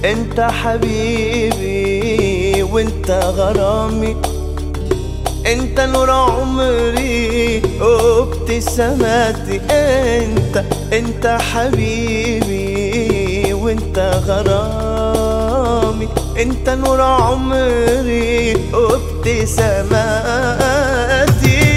انت حبيبي وانت غرامي، انت نور عمري وابتساماتي. انت حبيبي وانت غرامي، انت نور عمري وابتساماتي.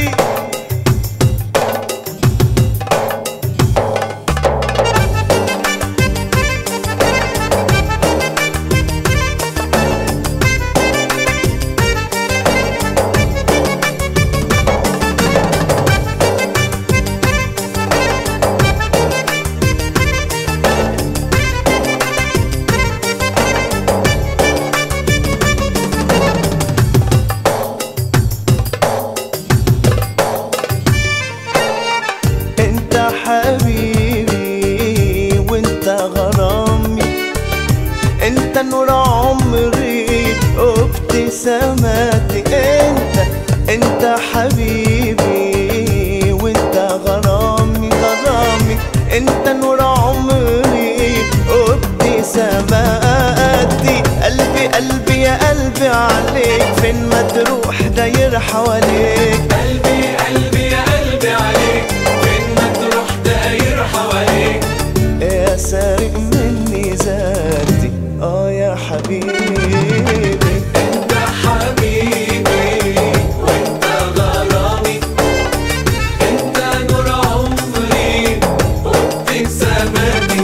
حبيبي وانت غرامي، انت نور عمري وابتساماتي. انت حبيبي وانت غرامي، انت نور عمري وابتساماتي. قلبي يا قلبي عليك، فين ما تروح داير حواليك. قلبي يا قلبي عليك، حواليك. يا سارق مني ذاتي يا حبيبي. انت حبيبي وانت غرامي، انت نور عمري وابتساماتي.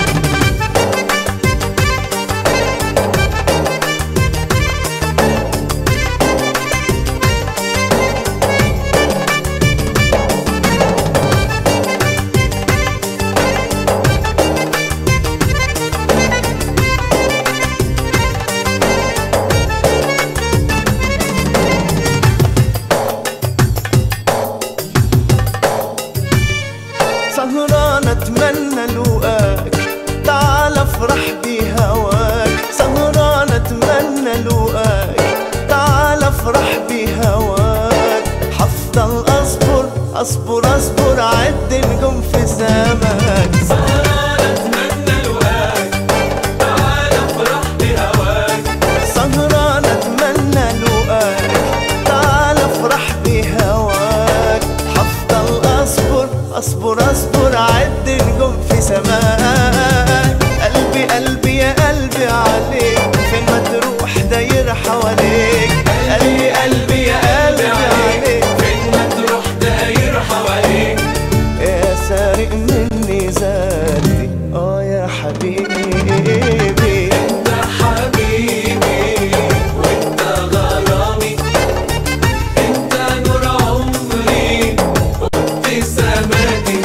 سهران اتمنى لقاك، تعال افرح بهواك. سهران اتمنى لقاك، تعال افرح بهواك. حفضل اصبر عد نجوم في سماك. سهران اتمنى لقاك، تعال افرح بهواك. سهران اتمنى لقاك، تعال افرح بهواك. حفضل اصبر عد نجوم في سماك. قلبي يا قلبي عليك، فين ما تروح داير حواليك. قلبي يا قلبي عليك، فين ما تروح داير حواليك. يا سارق مني ذاتي يا حبيبي. انت حبيبي وانت غرامي، انت نور عمري وابتساماتي.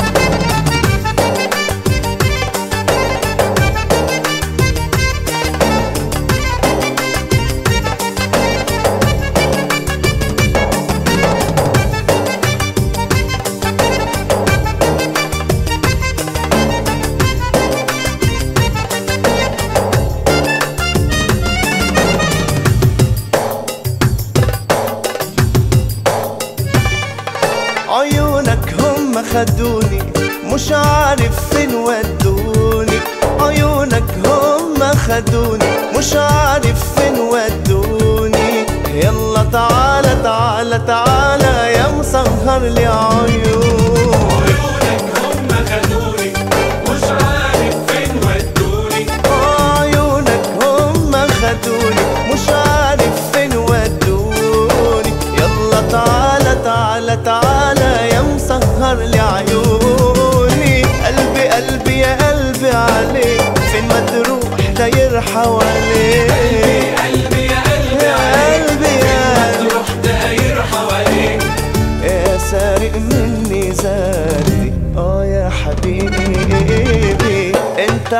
عيونك هم خدوني، مش عارف فين ودوني. عيونك هم خدوني، مش عارف فين ودوني. يلا تعالى تعالى تعالى يا مسهر لي عيون. عيونك هم خدوني، مش عارف فين ودوني. عيونك هم خدوني، مش عارف فين ودوني. يلا تعالى تعالى تعالى يا مسهر لي عيوني. قلبي يا قلبي عليك، فين ما تروح داير حواليك. قلبي يا قلبي عليك، فين ما تروح داير حواليك. يا سارق مني ذاتي يا حبيبي. انت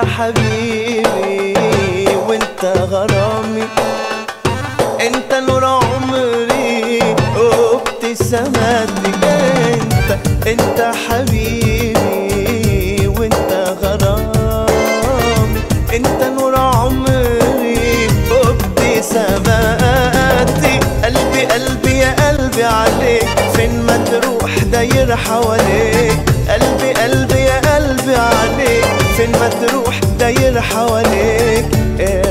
حبيبي وانت غرامي، انت نور عمري وابتساماتي. انت حبيبي وانت غرامي، انت نور عمري وابتساماتي. قلبي يا قلبي عليك، فين ما تروح داير حواليك. قلبي يا قلبي عليك، فين ما تروح داير حواليك.